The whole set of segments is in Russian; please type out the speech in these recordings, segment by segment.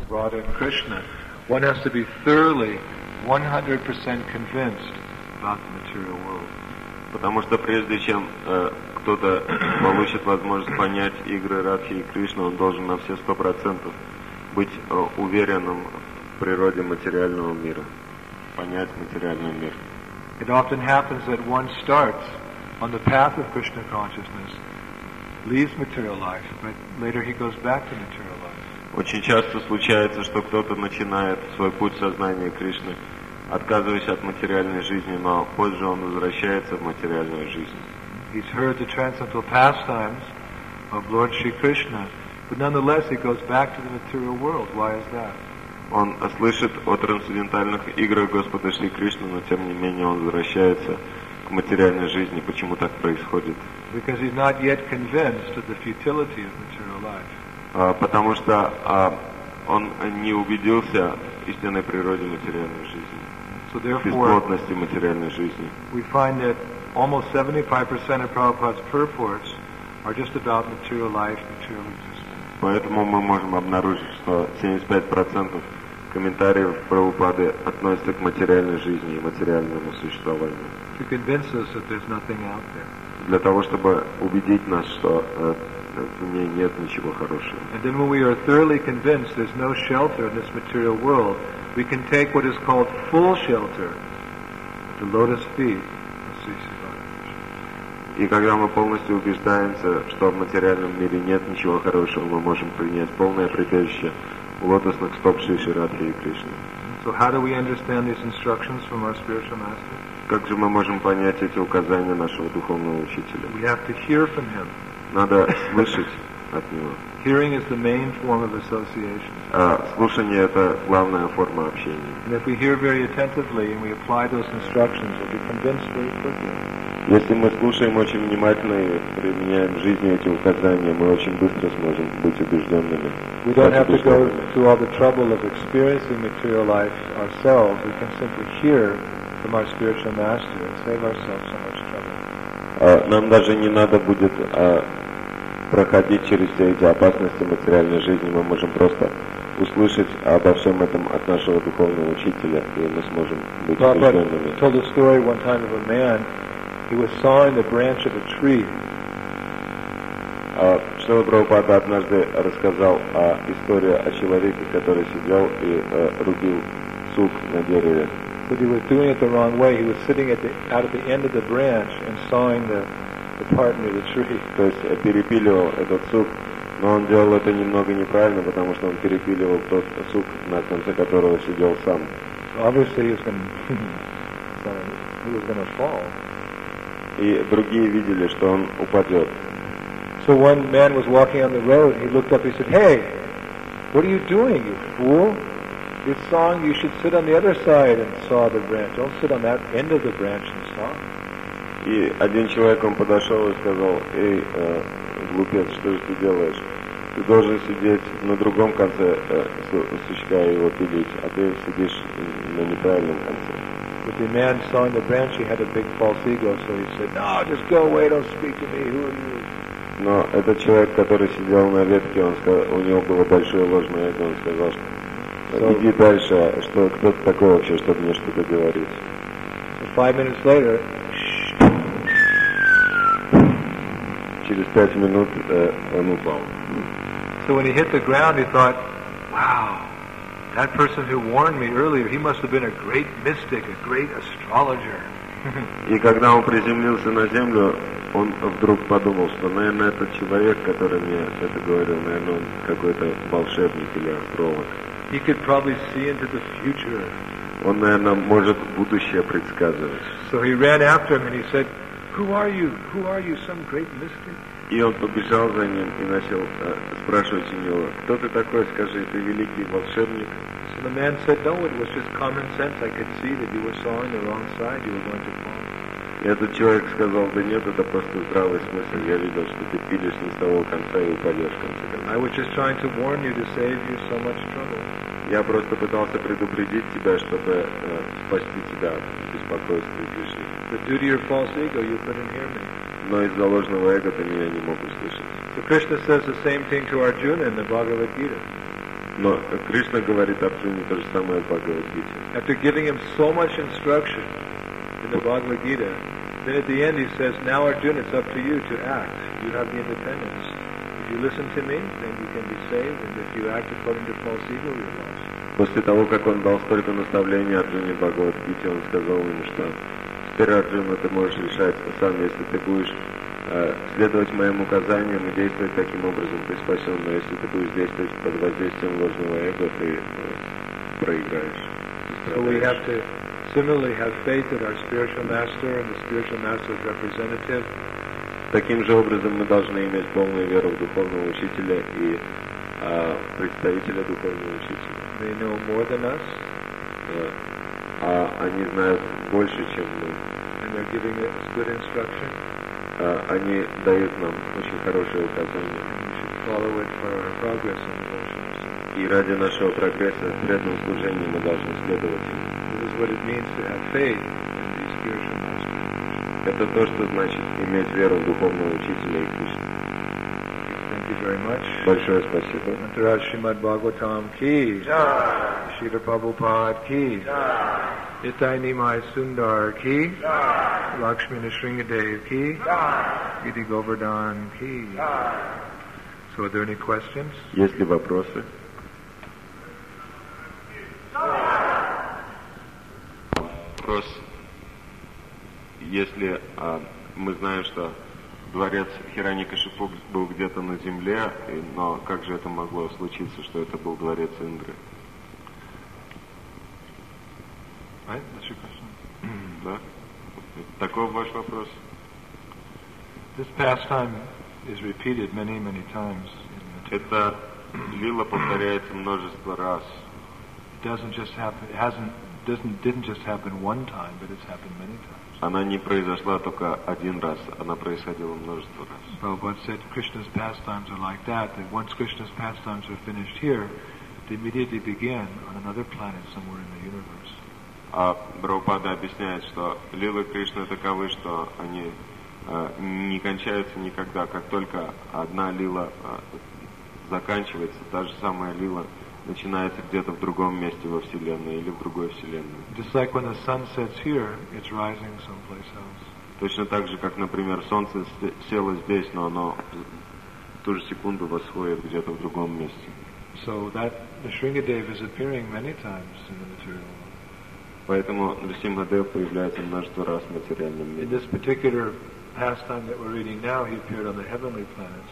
Radha and Krishna, one has to be thoroughly, 100% convinced about the material world. Потому что прежде чем кто-то получит возможность понять игры Радхи и Кришны, он должен на все 100% быть уверенным в природе материального мира, понять материальный мир. It often happens that one starts on the path of Krishna consciousness, leaves material life, but later he goes back to material life. Очень часто случается, что кто-то начинает свой путь сознания Кришны, отказываясь от материальной жизни, но позже он возвращается в материальную жизнь. He's heard the transcendental pastimes of Lord Shri Krishna, but nonetheless he goes back to the material world. Why is that? Он слышит о трансцендентальных играх Господа Шри Кришны, но тем не менее он возвращается к материальной жизни. Почему так происходит? Because he's not yet convinced of the futility of material life. Потому что он не убедился в истинной природе материальной жизни, So therefore, бесплотности материальной жизни. we find that almost 75% of Prabhupada's purports are just about material life, material existence. Поэтому мы можем обнаружить, что 75% комментариев Прабхупады относятся к материальной жизни и материальному существованию. To convince us that there's nothing out there. Для того, чтобы убедить нас, что в ней нет ничего хорошего. And then when we are thoroughly convinced there's no shelter in this material world, we can take what is called full shelter at the lotus feet of Sri Siddhartha. И когда мы полностью убеждаемся, что в материальном мире нет ничего хорошего, мы можем принять полное прибежище у лотосных стоп Шри Радхи и Кришны. So how do we understand these instructions from our spiritual master? Как же мы можем понять эти указания нашего духовного учителя? We have to hear from him. Надо слышать от него. Hearing is the main form of association. Слушание — это главная форма общения. And if we hear very attentively and we apply those instructions, we'll be convinced very quickly. Если мы слушаем очень внимательно и применяем в жизни эти указания, мы очень быстро сможем быть убежденными. We don't have to go through all the trouble of experiencing material life ourselves. We can simply hear from our spiritual master and save ourselves so much trouble. Нам даже не надо будет проходить через все эти опасности материальной жизни. Мы можем просто услышать обо всем этом от нашего духовного учителя, и мы сможем быть убежденными. I told a story one time of a man. He was sawing the branch of a tree. Шрила Прабхупада однажды рассказал историю о человеке, который сидел и рубил сук на дереве. But he was doing it the wrong way. He was sitting out at the end of the branch and sawing the part near the tree. То есть перепиливал этот сук, но он делал это немного неправильно, потому что он перепиливал тот сук, на конце которого сидел сам. So obviously he was going to fall. И другие видели, что он упадет. So one man was walking on the road. He looked up. He said, "Hey, what are you doing, you fool? You're sawing. You should sit on the other side and saw the branch. Don't sit on that end of the branch and saw." И один человек, он подошел и сказал: «Эй, глупец, что же ты делаешь? Ты должен сидеть на другом конце сучка и его пилить, а ты сидишь на неправильном конце». But the man sawing the branch, he had a big false ego, so he said, "No, just go away. Don't speak to me. Who are you?" Но этот человек, который сидел на ветке, он сказал, у него было большое ложное эго, он сказал, что иди дальше, что кто ты такой вообще, чтобы мне что-то говорить. So 5 minutes later, через 5 минут он упал. So when he hit the ground, he thought, "Wow, that person who warned me earlier, he must have been a great mystic, a great astrologer." И когда он приземлился на землю, он вдруг подумал, что, наверное, этот человек, который мне это говорил, наверное, он какой-то волшебник или астролог. He could probably see into the future. Он, наверное, может будущее предсказывать. So he ran after him and he said, "Who are you? Who are you? Some great mystic?" И он побежал за ним и начал спрашивать у него: «Кто ты такой? Скажи, ты великий волшебник?» So the man said, "No, it was just common sense. I could see that you were sawing the wrong side. You were going to fall." И этот человек сказал: «Да нет, это просто здравый смысл. Я видел, что ты пилишь не с того конца и упадешь в конце концов. I was just trying to warn you to save you so much trouble." Я просто пытался предупредить тебя, чтобы спасти тебя от беспокойства и лишних. But due to your false ego, you couldn't hear me. Но из-за ложного эго ты меня не мог услышать. So Krishna says the same thing to Arjuna in the Bhagavad Gita. Но Кришна говорит Арджуне то же самое в Бхагавад-гите. After giving him so much instruction in the Bhagavad Gita, then at the end he says, now Arjuna, it's up to you to act. You have the independence. If you listen to me, then you can be saved, and if you act according to false ego, you're lost. После того, как он дал столько наставлений Арджуне в Бхагавад-гите, он сказал ему, что теперь, Арджуна, ты можешь решать сам, если ты будешь следовать моим указаниям и действовать таким образом, ты спасен, но если ты будешь действовать под воздействием ложного эго, ты проиграешь. So we have to similarly have faith in our spiritual master and the spiritual master's representative. Таким же образом мы должны иметь полную веру в духовного учителя и представителя духовного учителя. They know more than us. Они знают больше, чем мы. And they're giving us good instruction. Они дают нам очень хорошие указания. And we should follow it for our progress in devotions. И ради нашего прогресса в преданном служении мы должны следовать им. This is what it means to have faith in the spiritual master. Это то, что значит иметь веру в духовного учителя и Кришну. Thank you very much. Большое спасибо. Mantaraj Srimad Bhagavatam ki. Srila Prabhupada ki. Itai Nimai Sundar ki. Lakshmi Nrsingadev ki. Giti Govardhan ki. So are there any questions? Есть ли вопросы? Вопрос. Если мы знаем, что дворец Хираньякашипу был где-то на земле, но как же это могло случиться, что это был дворец Индры? Right? That's your question. Да? Такой ваш вопрос? This pastime is repeated many, many times. Это лила повторяется множество раз. It doesn't just happen. Didn't just happen one time, but it's happened many times. Она не произошла только один раз, она происходила множество раз. Prabhupada said Krishna's pastimes are like that once Krishna's pastimes are finished here, they immediately begin on another planet somewhere in the universe. А Прабхупада объясняет, что лилы Кришны таковы, что они не кончаются никогда. Как только одна лила заканчивается, та же самая лила начинается где-то в другом месте во Вселенной или в другой Вселенной. Just like when the sun sets here, it's rising someplace else. Точно так же, как, например, солнце село здесь, но оно в ту же секунду восходит где-то в другом месте. So that Nrsingadev is appearing many times in the material world. Поэтому Нрсимхадев появляется множество раз в материальном In мире. this particular pastime that we're reading now, he appeared on the heavenly planets.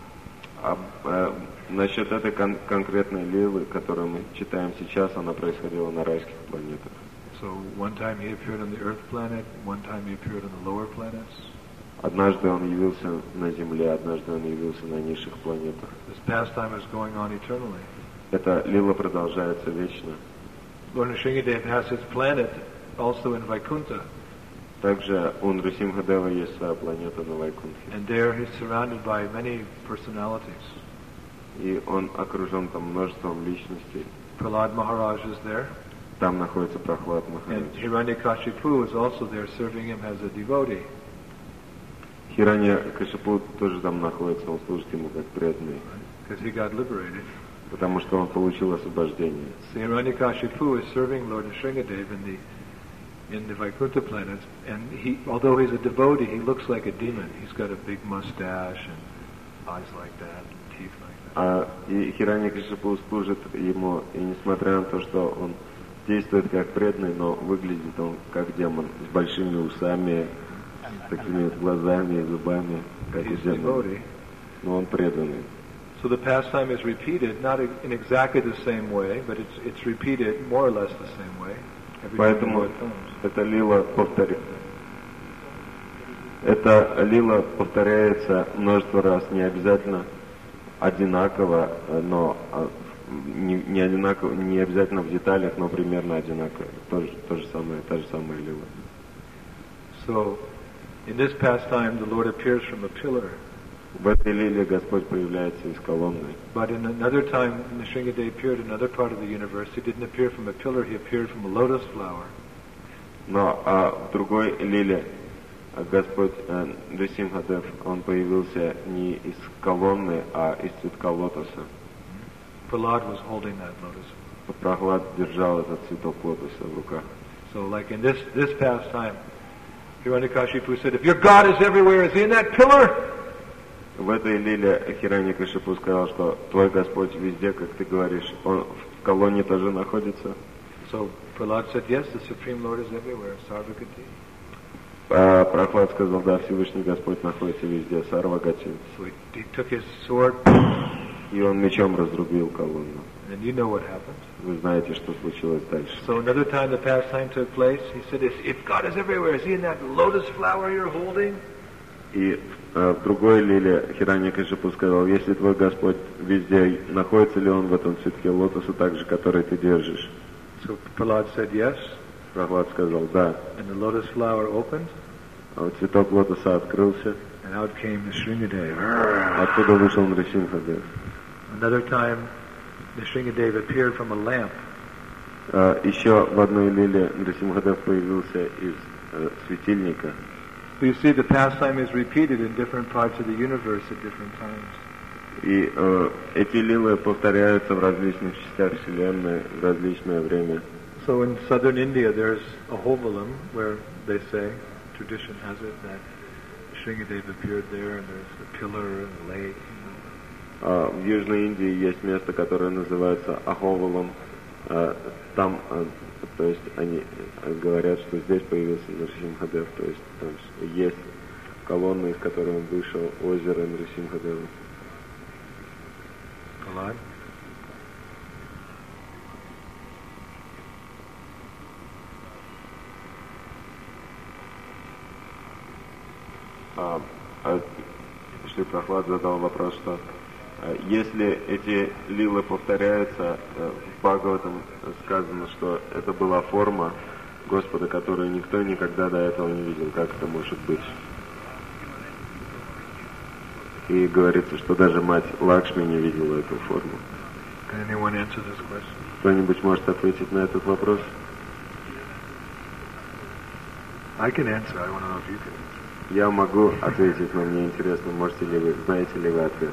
Насчет этой конкретной лилы, которую мы читаем сейчас, она происходила на райских планетах. So one time he appeared on the Earth planet, one time he appeared on the lower planets. Однажды он явился на Земле, однажды он явился на низших планетах. This pastime is going on eternally. Эта лила продолжается вечно. Lord Nrsingadev has his planet also in Vaikuntha. Также у Нрсимхадева есть своя планета на Вайкунтхе. And there he's surrounded by many personalities. И он окружен там множеством личностей. Prahlad Maharaj is there. Там находится Прохлад And Махарадж. Hiranyakashipu is also there serving him as a devotee. Хираньякашипу тоже там находится, он служит ему как преданный, Because he got liberated. потому что он получил освобождение. So Hiranyakashipu is serving Lord Nrsingadev in the Vaikuntha planets, and he, although he's a devotee, he looks like a demon. He's got a big mustache and eyes like that, and teeth like that. И Хираньякашипу служит ему, и несмотря на то, что он действует как преданный, но выглядит он как демон, с большими усами, с такими глазами и зубами, как у He's a демона. devotee. Но он преданный. So the pastime is repeated, not in exactly the same way, but it's repeated more or less the same way. Every time the Поэтому Lord comes. эта лила повторяется множество раз, не обязательно одинаково, но не одинаково, не обязательно в деталях, но примерно одинаково. Та же самая лила. So, in this pastime, the Lord appears from a pillar. В этой лиле Господь появляется из колонны. But in another time, Nrsingadev appeared in another part of the universe. He didn't appear from a pillar, he appeared from a lotus flower. Но в другой лиле Господь Нрсимхадев, он появился не из колонны, а из цветка лотоса. Prahlad was holding that lotus. Прохлад держал этот цветок лотоса в руках. So like in this pastime, Hiranyakashipu said, if your God is everywhere, is he in that pillar? В этой лиле Хираньякашипу сказал, что твой Господь везде, как ты говоришь, он в колонне тоже находится. So Prahlad said, yes, the Supreme Lord is everywhere, Sarvagati. Прохлад сказал, да, Всевышний Господь находится везде, Сарвагати. So he took his sword, И он мечом разрубил колонну. and you know what happened. Вы знаете, что случилось дальше. So another time the pastime took place, he said, if God is everywhere, is he in that lotus flower you're holding? И в другой лиле Хираньякашипу сказал, если твой Господь везде, находится ли он в этом цветке лотоса, так же, который ты держишь? So Prahlad said yes, Прохлад сказал, да. and the lotus flower opened, А цветок лотоса открылся, and out came the Shringadeva. оттуда вышел Нрисимхадев. Another time, the Shringadeva appeared from a lamp. Еще в одной лиле Нрисимхадев появился из светильника. So you see, the pastime is repeated in different parts of the universe at different times. И эти лилы повторяются в различных частях Вселенной в различное время. So in southern India, there's a Hovalam where they say, tradition has it, that Shringadeva appeared there, and there's a pillar and a lake. В Южной Индии есть место, которое называется Аховалом. Там, то есть они говорят, что здесь появился Нрисимхадев, то есть там есть колонна, из которой он вышел, озеро Нрисимхадева. Prahlad? Шри Прохлад задал вопрос, что если эти лилы повторяются, в Бхагаватам сказано, что это была форма Господа, которую никто никогда до этого не видел. Как это может быть? И говорится, что даже мать Лакшми не видела эту форму. Can anyone answer this question? Кто-нибудь может ответить на этот вопрос? I can answer. I want to know if you can. Я могу ответить, но мне интересно, можете ли вы, знаете ли вы ответ?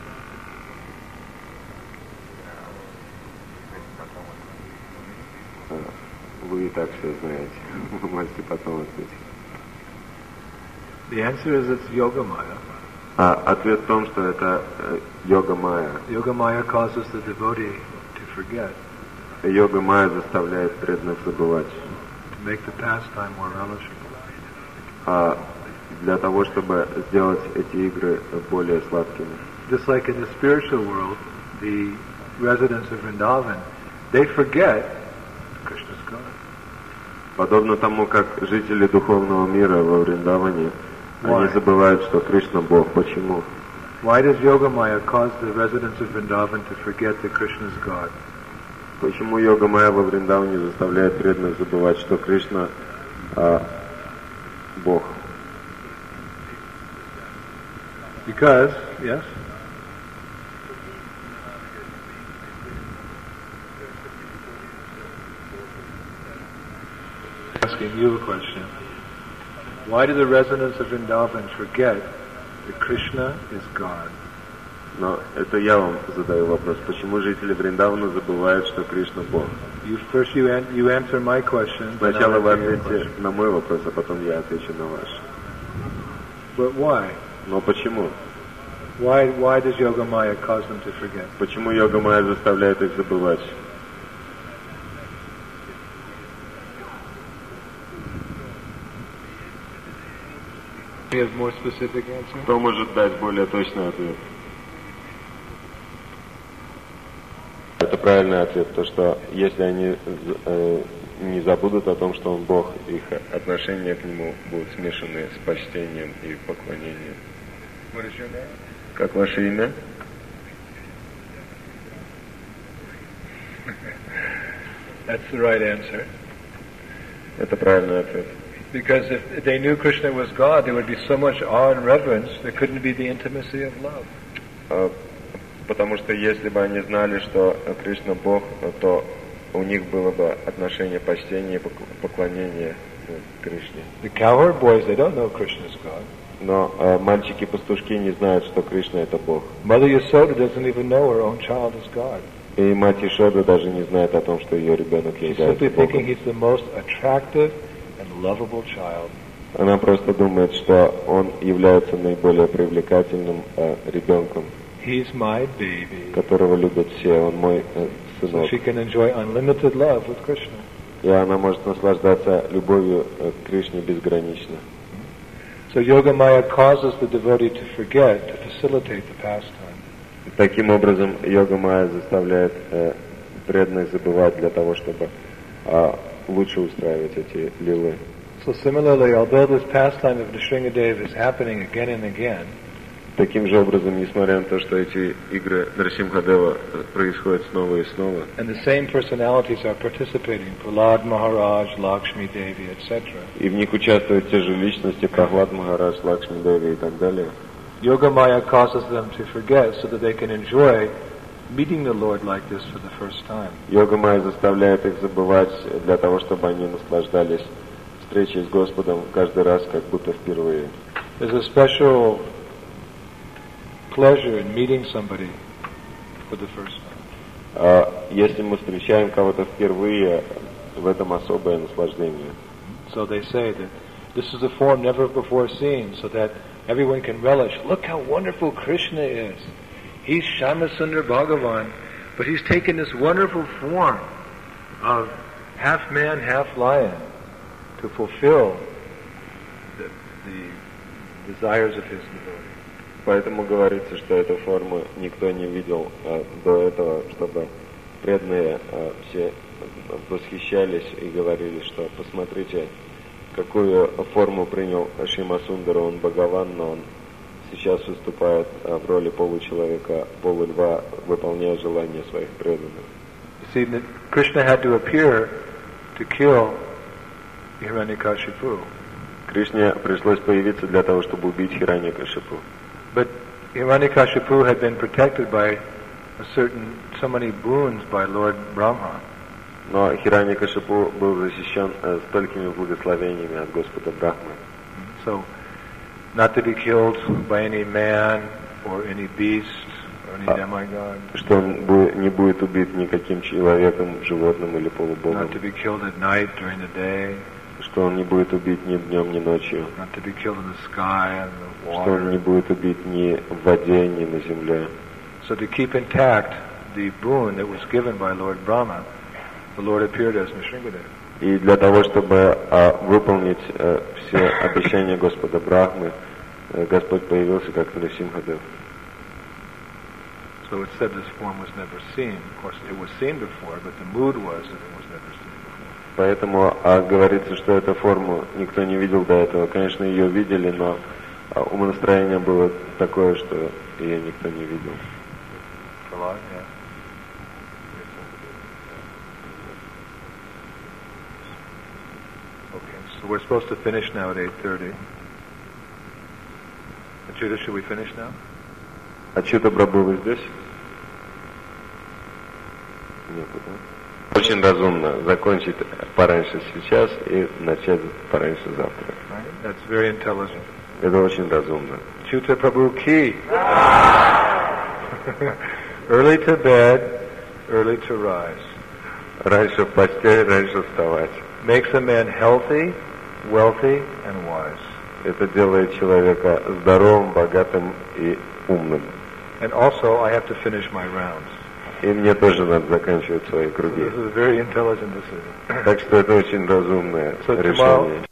Вы и так все знаете. Вы можете потом ответить. The answer is it's Yogamaya. Ответ в том, что это йога-майя. Yogamaya causes the devotee to forget, Йога-майя заставляет преданных забывать. to make the pastime more relishable. Для того, чтобы сделать эти игры более сладкими. Just like in the spiritual world, the residents of Vrindavan, they forget Krishna's God. Подобно тому, как жители духовного мира во Вриндаване, они забывают, что Кришна Бог. Почему? Why does Yogamaya cause the residents of Vrindavan to forget that Krishna is God? Почему йога-майя во Вриндаване заставляет преданных забывать, что Кришна Бог? Because, yes? Asking you a question. Why do the residents of Vrindavan forget that Krishna is God? Но это я вам задаю вопрос. Почему жители Вриндавана забывают, что Кришна Бог? First you answer my question. Сначала вы ответите на мой вопрос, а потом я отвечу на ваш. But why? Но почему? Why does Yogamaya cause them to forget? Почему йога-майя заставляет их забывать? Do you have more specific answer? Кто может дать более точный ответ? Это правильный ответ, то что если они не забудут о том, что он Бог, их отношения к нему будут смешаны с почтением и поклонением. What is your name? Как ваше имя? That's the right answer. Это правильный ответ. Because if they knew Krishna was God, there would be so much awe and reverence, there couldn't be the intimacy of love. Потому что если бы они знали, что Кришна Бог, то у них было бы отношение почтения и поклонения к Кришне. The cowherd boys, they don't know Krishna is God. Но мальчики-пастушки не знают, что Кришна это Бог. Mother Yasoda doesn't even know her own child is God. И мать Ишода даже не знает о том, что ее ребенок She's simply является thinking Богом. he's the most attractive and lovable child. Она просто думает, что он является наиболее привлекательным ребенком, He's my baby. которого любят все, он мой So сынок. she can enjoy unlimited love with Krishna. И она может наслаждаться любовью к Кришне безгранично. So Yogamaya causes the devotee to forget, to facilitate the pastime. Таким образом, йога майя заставляет преданных забывать для того, чтобы лучше устраивать эти лилы. So similarly, although this pastime of Nrsingadeva is happening again and again, Таким же образом, несмотря на то, что эти игры Нарсимхадева происходят снова и снова, and the same personalities are participating, Prahlad Maharaj, Lakshmi Devi, etc., и в них участвуют те же личности, Прахлад Махарадж, Лакшми Деви и так далее, Yogamaya causes them to forget so that they can enjoy meeting the Lord like this for the first time. йога майя заставляет их забывать для того, чтобы они наслаждались встречей с Господом каждый раз, как будто впервые. There's a special pleasure in meeting somebody for the first time. Если мы встречаем кого-то впервые, в этом особое наслаждение. So they say that this is a form never before seen, so that everyone can relish. Look how wonderful Krishna is. He's Shyamasundar Bhagavan, but he's taken this wonderful form of half man, half lion to fulfill the desires of his devotee. Поэтому говорится, что эту форму никто не видел до этого, чтобы преданные все восхищались и говорили, что посмотрите, какую форму принял Шьямасундара, он Бхагаван, но он сейчас выступает в роли получеловека, полульва, выполняя желания своих преданных. You see, that Krishna had to appear to kill Hiranyakashipu. Кришне пришлось появиться для того, чтобы убить Хираньякашипу. But Hiranyakashipu had been protected by so many boons by Lord Brahma. Но Хираньякашипу был защищен столькими благословениями от Господа Брахмы. So, not to be killed by any man or any beast or any demigod. Что он не будет убит никаким человеком, животным или полубогом. Not to be killed at night during the day. Что он не будет убит ни днем, ни ночью. Not to be killed in the sky and the water. Что он не будет убит ни в воде, ни на земле. So to keep intact the boon that was given by Lord Brahma, the Lord appeared as Nrsingadeva. И для того, чтобы выполнить все обещания Господа Брахмы, Господь появился как Нарсимхадев. So it said this form was never seen. Of course, it was seen before, but the mood was that it was never seen before. Поэтому говорится, что эту форму никто не видел до этого. Конечно, ее видели, но умонастроение было такое, что ее никто не видел. Prahlad, yeah. Okay, so we're supposed to finish now at 8:30. Judah, should we finish now? Ачюта Прабху, вы здесь? Нет, да? Очень разумно закончить пораньше сейчас и начать пораньше завтра. Right? That's very intelligent. Это очень разумно. Chuta Prabhu ki. Early to bed, early to rise. Раньше в постель, раньше вставать. Makes a man healthy, wealthy, and wise. Это делает человека здоровым, богатым и умным. And also, I have to finish my rounds. И мне тоже надо заканчивать свои So круги. this is a very intelligent decision. Так что это очень разумное решение.